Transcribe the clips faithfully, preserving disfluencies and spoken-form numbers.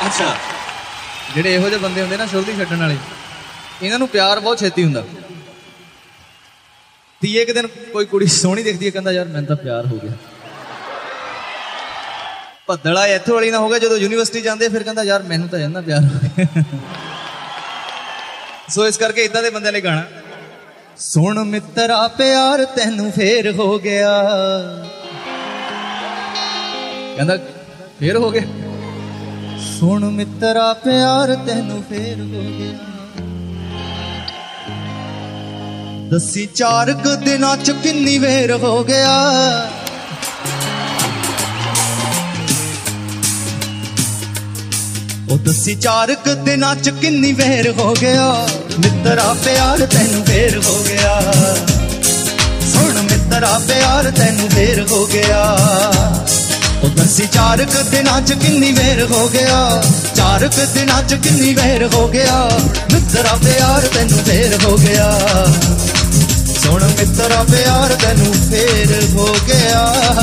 अच्छा ਜਿਹੜੇ ਇਹੋ ਜਿਹੇ ਬੰਦੇ ਹੁੰਦੇ ਨਾ ਸ਼ੁਰਦੀ ਛੱਡਣ ਵਾਲੇ, ਇਹਨਾਂ ਨੂੰ ਪਿਆਰ ਬਹੁਤ ਛੇਤੀ ਹੁੰਦਾ। ਤੀਏ ਇੱਕ ਦਿਨ ਕੋਈ ਕੁੜੀ ਸੋਹਣੀ ਦਿਖਦੀ ਹੈ, ਕਹਿੰਦਾ ਯਾਰ ਮੈਨੂੰ ਤਾਂ ਪਿਆਰ ਹੋ ਗਿਆ। ਭੱਦਲਾ ਇੱਥੋਂ ਵਾਲੀ ਨਾ ਹੋ ਗਿਆ, ਜਦੋਂ ਯੂਨੀਵਰਸਿਟੀ ਜਾਂਦੇ ਫਿਰ ਕਹਿੰਦਾ ਯਾਰ ਮੈਨੂੰ ਤਾਂ ਜਾਂਦਾ ਪਿਆਰ ਹੋ ਗਿਆ। ਸੋ ਇਸ ਕਰਕੇ ਇਦਾਂ ਦੇ ਬੰਦਿਆਂ ਲਈ ਗਾਣਾ, ਸੁਣ ਮਿੱਤਰਾ ਪਿਆਰ ਤੈਨੂੰ ਫੇਰ ਹੋ ਗਿਆ। ਕਹਿੰਦਾ ਫੇਰ ਹੋ ਗਿਆ, ਸੁਣ ਮਿੱਤਰਾ ਪਿਆਰ ਤੈਨੂੰ ਫੇਰ ਹੋ ਗਿਆ। ਦੱਸੀ ਚਾਰ ਕੁ ਦਿਨਾਂ ਚ ਕਿੰਨੀ ਵੇਰ ਹੋ ਗਿਆ। ਉਹ ਦੱਸੀ ਚਾਰ ਕੁ ਦਿਨਾਂ ਚ ਕਿੰਨੀ ਵੇਰ ਹੋ ਗਿਆ। ਮਿੱਤਰਾ ਪਿਆਰ ਤੈਨੂੰ ਫੇਰ ਹੋ ਗਿਆ। ਸੁਣ ਮਿੱਤਰਾ ਪਿਆਰ ਤੈਨੂੰ ਫੇਰ ਹੋ ਗਿਆ। ਉਹ ਦੱਸੀ ਚਾਰ ਕੁ ਦਿਨਾਂ ਚ ਕਿੰਨੀ ਵੇਰ ਹੋ ਗਿਆ। ਚਾਰ ਕੁ ਦਿਨਾਂ ਚ ਕਿੰਨੀ ਵੇਰ ਹੋ ਗਿਆ। ਮਿੱਤਰਾ ਪਿਆਰ ਤੈਨੂੰ ਫੇਰ ਹੋ ਗਿਆ। ਸੁਣ ਮਿੱਤਰਾ ਪਿਆਰ ਤੈਨੂੰ ਫੇਰ ਹੋ ਗਿਆ।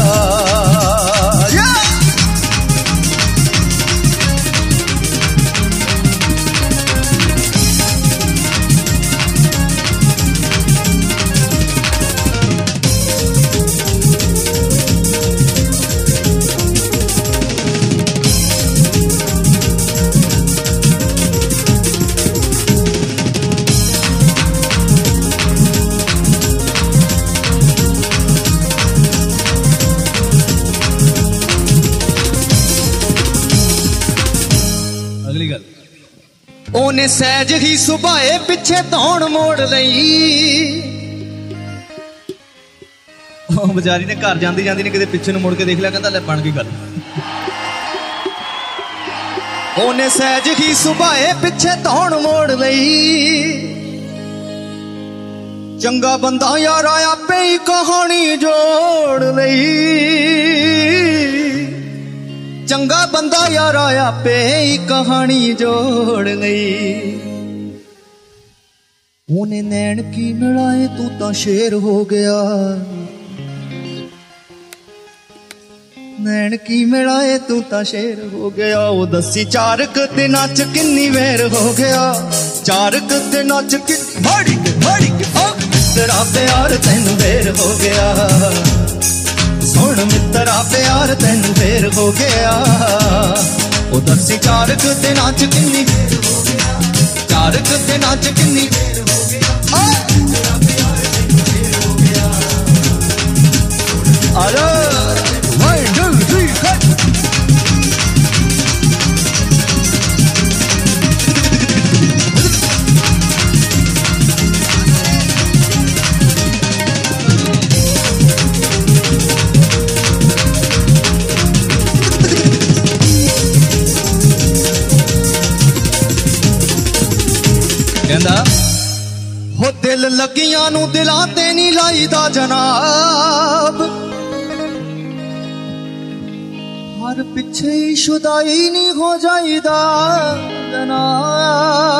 ਉਹਨੇ ਸਹਿਜ ਹੀ ਸੁਭਾਏ ਪਿੱਛੇ ਧੌਣ ਮੋੜ ਲਈ। ਉਹ ਵਿਚਾਰੀ ਨੇ ਘਰ ਜਾਂਦੀ ਜਾਂਦੀ ਨੇ ਕਿਤੇ ਪਿੱਛੇ ਨੂੰ ਮੁੜ ਕੇ ਦੇਖ ਲਿਆ, ਕਹਿੰਦਾ ਲੈ ਬਣ ਗਈ ਗੱਲ। ਉਹਨੇ ਸਹਿਜ ਹੀ ਸੁਭਾਏ ਪਿੱਛੇ ਧੌਣ ਮੋੜ ਲਈ। ਚੰਗਾ ਬੰਦਾ ਯਾਰ ਆਪੇ ਹੀ ਕਹਾਣੀ ਜੋੜ ਲਈ। ਚੰਗਾ ਬੰਦਾ ਯਾਰ ਆਪੇ ਹੀ ਕਹਾਣੀ ਜੋੜ ਲਈ। ਉਹਨੇ ਨੈਣ ਕੀ ਮਿਲਾਏ ਤੂੰ ਤਾਂ ਸ਼ੇਰ ਹੋ ਗਿਆ। ਨੈਣ ਕੀ ਮਿਲਾਏ ਤੂੰ ਤਾਂ ਸ਼ੇਰ ਹੋ ਗਿਆ। ਉਹ ਦੱਸੀ ਚਾਰ ਕੁ ਦਿਨਾਂ ਚ ਕਿੰਨੀ ਵੇਰ ਹੋ ਗਿਆ। ਚਾਰ ਕੁ ਦਿਨਾਂ ਚ ਕਿ ਮਾੜੀ ਮਾੜੀ ਤੇਰਾ ਪਿਆਰ ਤੈਨੂੰ ਵੇਰ ਹੋ ਗਿਆ। ਸੁਣ ਮਿੱਤਰਾ ਪਿਆਰ ਤੈਨੂੰ ਫੇਰ ਹੋ ਗਿਆ। ਉਹ ਦੱਸੀ ਚਾਰ ਕੁ ਦਿਨਾਂ ਚ ਕਿੰਨੀ ਵੇਰ ਹੋ ਗਿਆ। ਚਾਰ ਕੁ ਦਿਨਾਂ ਚ ਕਿੰਨੀ ਵੇਰ ਹੋ ਗਿਆ। ਤੇਰਾ ਪਿਆਰ ਤੈਨੂੰ ਫੇਰ ਹੋ ਗਿਆ। ਆਲੋ one two three cut। ਕਹਿੰਦਾ ਹੋ ਦਿਲ ਲੱਗੀਆਂ ਨੂੰ ਦਿਲਾਂ ਤੇ ਨਹੀਂ ਲਾਈਦਾ ਜਨਾਬ। ਹਰ ਪਿੱਛੇ ਹੀ ਸ਼ੁਦਾਈ ਨਹੀਂ ਹੋ ਜਾਈਦਾ ਜਨਾਬ।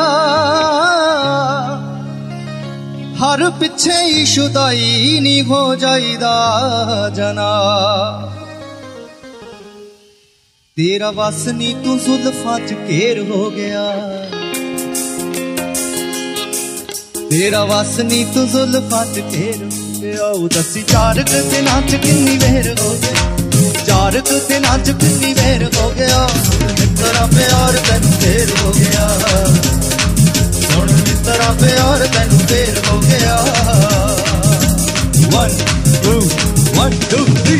ਹਰ ਪਿੱਛੇ ਹੀ ਸ਼ੁਦਾਈ ਨਹੀਂ ਹੋ ਜਾਈਦਾ ਜਨਾਬ। ਤੇਰਾ ਵਸ ਨੀ ਤੂੰ ਜ਼ੁਲਫਾਂ ਚ ਘੇਰ ਹੋ ਗਿਆ। ਤੇਰਾ ਵਸ ਨੀ ਤੂੰ ਜ਼ੁਲਫਾਂ ਚ ਘੇਰ ਹੋ ਗਿਆ। ਉਹ ਦੱਸੀ ਚਾਰ ਕੁ ਦਿਨਾਂ ਚ ਕਿੰਨੀ ਵੇਰ ਹੋ ਗਿਆ। ਚਾਰ ਕੁ ਦਿਨਾਂ ਚ ਕਿੰਨੀ ਵੇਰ ਹੋ ਗਿਆ। ਮਿੱਤਰਾ ਪਿਆਰ ਤੈਨੂੰ ਫੇਰ ਹੋ ਗਿਆ। ਹੁਣ ਮਿੱਤਰਾ ਪਿਆਰ ਤੈਨੂੰ ਫੇਰ ਹੋ ਗਿਆ। One two one two three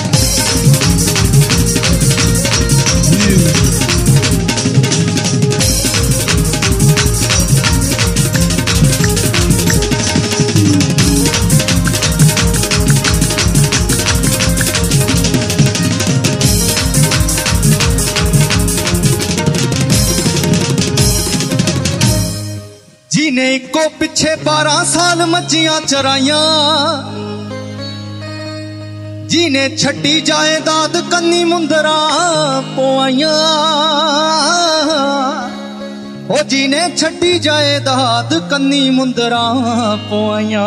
ਜਿਹਨੇ ਇੱਕੋ ਪਿੱਛੇ ਬਾਰਾਂ ਸਾਲ ਮੱਝੀਆਂ ਚਰਾਈਆਂ। ਜਿਹਨੇ ਛੱਡੀ ਜਾਇਦਾਦ ਕੰਨੀ ਮੁੰਦਰਾਂ ਪਵਾਈਆਂ। ਉਹ ਜਿਹਨੇ ਛੱਡੀ ਜਾਇਦਾਦ ਕੰਨੀ ਮੁੰਦਰਾਂ ਪਵਾਈਆਂ।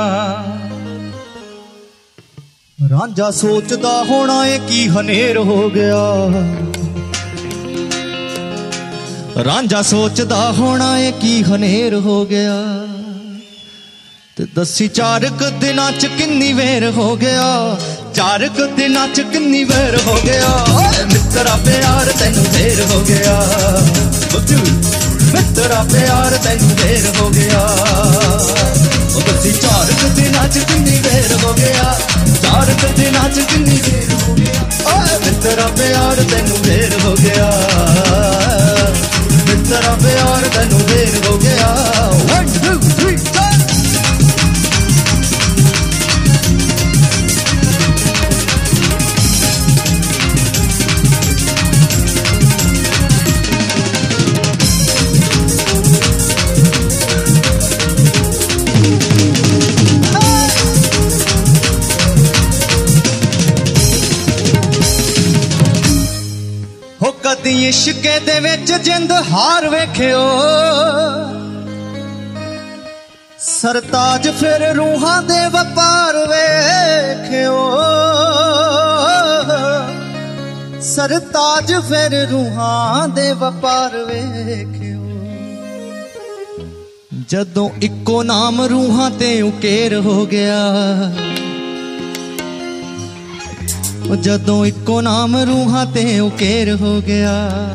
ਰਾਂਝਾ ਸੋਚਦਾ ਹੋਣਾ ਏ ਕੀ ਹਨੇਰ ਹੋ ਗਿਆ। रांझा सोचदा होना है की हनेर हो गया ते दसी चार क दिनां च किन्नी वेर हो गया चार क दिनां च किन्नी वेर हो गया मित्रा प्यार तैनू देर हो गया मित्रा प्यार तैनू देर हो गया दसी चार क दिनां च किन्नी वेर हो गया चार क दिनां च किन्नी वेर हो गया मित्रा प्यार तैनू देर हो गया मित्रा प्यार तैनू देर हो गया वन टू थ्री चार कदी इश्के दे विच जिंद हार वेखियो सरताज फिर रूहां दे वपार वेखियो सरताज फिर रूहां दे वपार वेखियो जदों इक्को नाम रूहां ते उकेर हो गया जदों इक्को नाम रूहां ते उकेर हो गया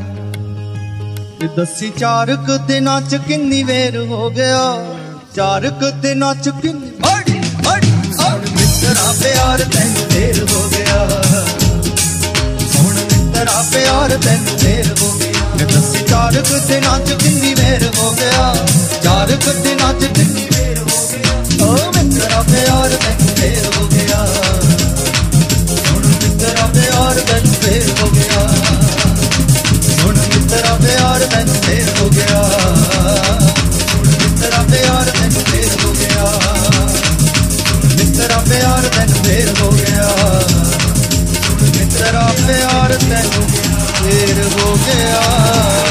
दसी चार क दिनां च किन्नी वेर हो गया चार क दिनां च किन्नी बड़ी बड़ी मित्रा प्यार तैनू देर हो गया हुण मित्रा प्यार तैनू देर हो गया दसी चार क दिनां च किन्नी वेर हो गया चार क दिनां च किन्नी वेर हो गया ओ मित्रा प्यार तैनू देर हो गया मित्रा प्यार तैनू देर हो गया हुण मित्रा प्यार तैनू देर हो गया मित्रा प्यार तैनू देर हो गया मित्रा प्यार तैनू देर हो गया मित्रा प्यार तैनू देर हो गया।